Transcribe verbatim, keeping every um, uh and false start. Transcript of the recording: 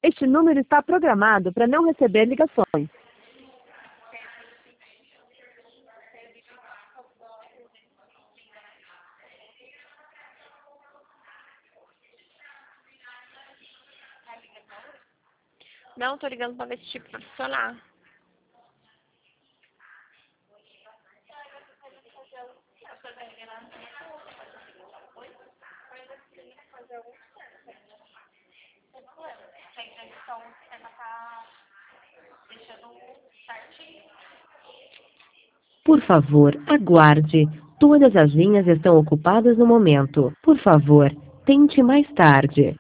Este número está programado para não receber ligações. Não, tô ligando pra ver se tipo vai funcionar. Por favor, aguarde. Todas as linhas estão ocupadas no momento. Por favor, tente mais tarde.